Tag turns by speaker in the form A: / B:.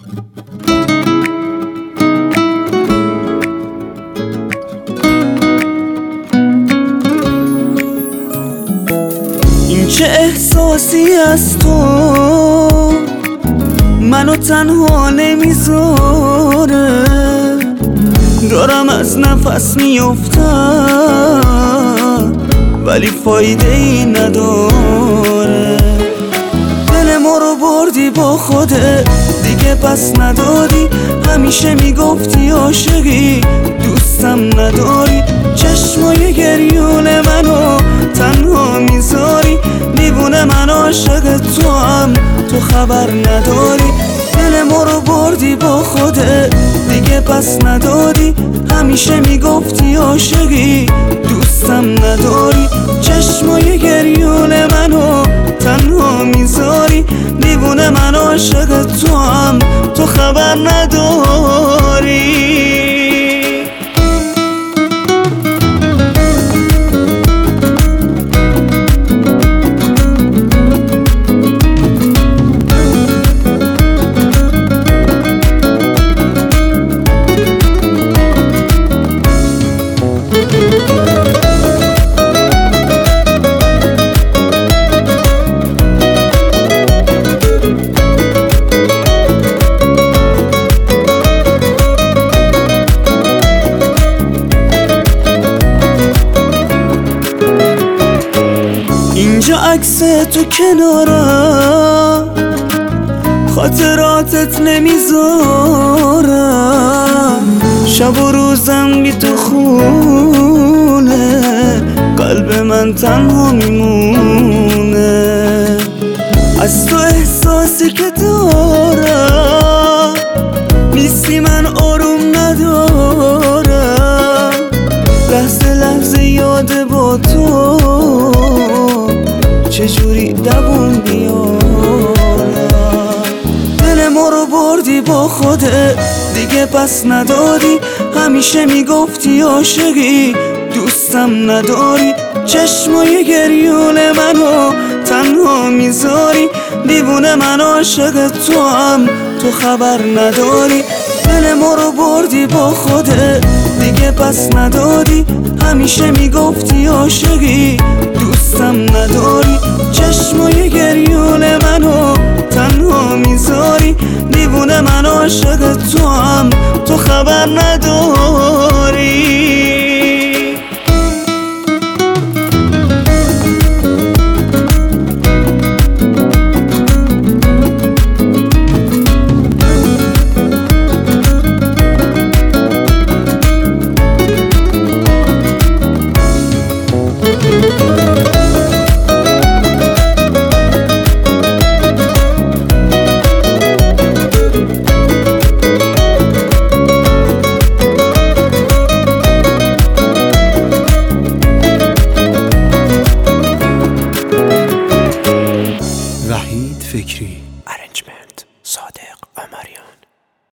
A: این چه احساسی از تو منو تنها نمیذاره، دارم از نفس میافتم ولی فایده ای نداره. دل ما رو بردی با خودت دیگه پس نداری، همیشه میگفتی عاشقی دوستم نداری. چشمای گریون منو تنها میذاری، دیوونه من عاشق تو هم تو خبر نداری. دل ما رو بردی با خودت دیگه پس نداری، همیشه میگفتی عاشقی دوستم نداری. چشمای گریون منو تنها میذاری، دیوونه من عاشق تو هم تو خبر نداری. اینجا عکس تو کنارم، خاطراتت نمیذارم، شب و روزم بی تو خونه، قلب من تنها میمونه. از تو احساسی که دارم نیستی، من آروم ندارم، لحظه لحظه یاد با تو چجوری دووم بیارم. دل ما رو بردی با خودت دیگه پس نداری، همیشه میگفتی عاشقی دوستم نداری. چشمای گریون منو تنها میذاری، دیوونه من عاشق تو هم تو خبر نداری. دل ما رو بردی با خودت دیگه پس نداری، همیشه میگفتی عاشقی دوستم نداری. چشمای گریون منو تنها میذاری، دیوونه من عاشق تو هم تو خبر نداری.
B: وحید فکری.